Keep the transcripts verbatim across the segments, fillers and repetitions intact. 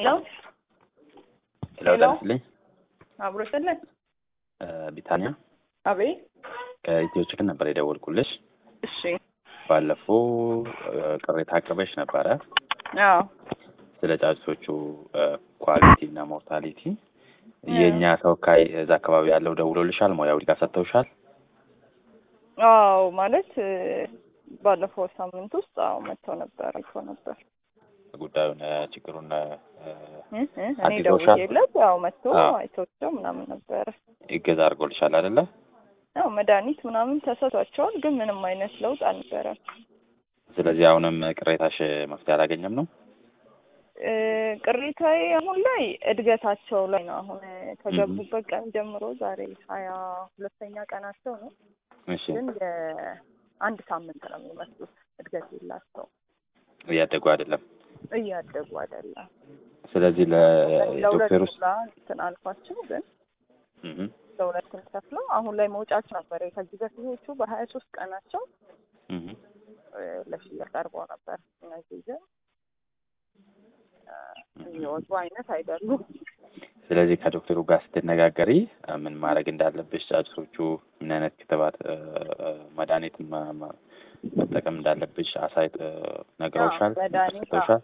Hello? Hello, Dansli. አብሮሰለ ቢታንያ አቤት ከኢትዮ ቺክን ነበር የደወልኩልሽ። እሺ ባለፈው ቅሬታ አቅርበሽ ነበረ። አዎ ስለ ጫጩቶቹ ኳሊቲ እና ሞርታሊቲ የኛ ተወካይ እዛ አካባቢ ያለው ደውሎልሻል? ሞያው ዲጋ ሰጥተውሻል? አዎ ማለት ባለፈው ሳምንት ውስጥ አዎ መጥተው ነበር አይቶ ነበር ጉዳዩን ችግሩን እኔ ደውዬለት ያው መጥቶ አይቶቸው ምናምን ነበር። ይገዛ አድርጎልሻል አይደለ? ያው መድኃኒት ምናምን ተሰጥቷቸዋል፣ ግን ምንም አይነት ለውጥ አልነበረም። ስለዚህ አሁንም ቅሬታሽ መፍትሄ አላገኘም ነው? ቅሬታዬ አሁን ላይ እድገታቸው ላይ ነው። አሁን ከገቡበት ቀን ጀምሮ ዛሬ ሀያ ሁለተኛ ቀናቸው ነው። እሺ ግን አንድ ሳምንት ነው የሚመስሉት። እድገት የላቸው እያደጉ አይደለም እያደጉ አይደለም። ስለዚህ ለዶክተሩ ተናልፋቸው ግን እህ ለሁለት ተከፍለው አሁን ላይ መውጫቸው ነበር። ከዚህ በፊቶቹ በሀያ ሶስት ቀናቸው እህ ለሽያጭ ቀርበው ነበር። እነዚህ ግን የወጡ አይነት አይደሉም። ስለዚህ ከዶክተሩ ጋር ስትነጋገሪ ምን ማድረግ እንዳለብሽ ጫጩቶቹ ምን አይነት ክትባት መድኃኒት መጠቀም እንዳለብሽ አሳይት ነግረውሻል? ተሰጥቶሻል?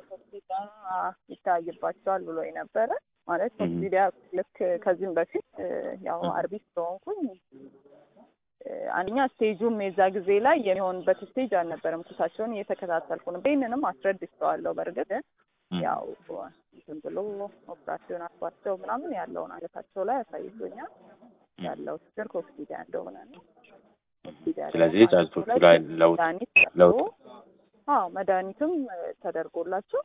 ይታይባቸዋል ብሎ ነበረ። ማለት ቪዲዮ ልክ ከዚህም በፊት ያው አርቢስ ስለሆንኩኝ አንኛ ስቴጁም የዛ ጊዜ ላይ የሚሆንበት ስቴጅ አልነበረም። ኩሳቸውን እየተከታተልኩ ነው። በእነንም አስረድቼዋለሁ። በርግጥ ያው ዝም ብሎ ኦፕራሲዮን አስባቸው ምናምን ያለውን አለታቸው ላይ አሳይቶኛል። ያለው ችግር ኮክሲዲያ እንደሆነ ነው። ስለዚህ ጫጩቶቹ ላይ ለውጥ ለውጥ አዎ መድኃኒትም ተደርጎላቸው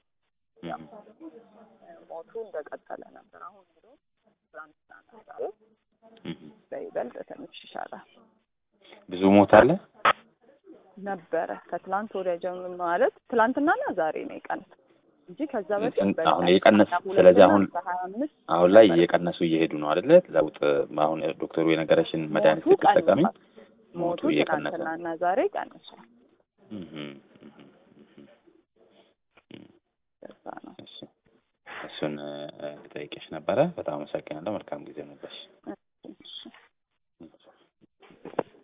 ሞቱ እንደቀጠለ ነበር። አሁን ነው ትራንስፕላንት አደረገ። በይበልጥ ትንሽ ይሻላል። ብዙ ሞት አለ ነበረ ከትላንት ወዲያ ጀምሮ ማለት ትላንትናና ዛሬ ነው የቀነሰው እንጂ ከዛ በፊት አሁን የቀነሰ ስለዚህ አሁን አሁን ላይ እየቀነሱ እየሄዱ ነው አይደለ? ለውጥ አሁን ዶክተሩ የነገረሽን መድኃኒት ስትጠቀሚ ሞቱ እየቀነሰ እና ዛሬ ቀንሷል። እህ እሱን ጠይቄሽ ነበረ። በጣም አመሰግናለሁ። መልካም ጊዜ ነበርሽ።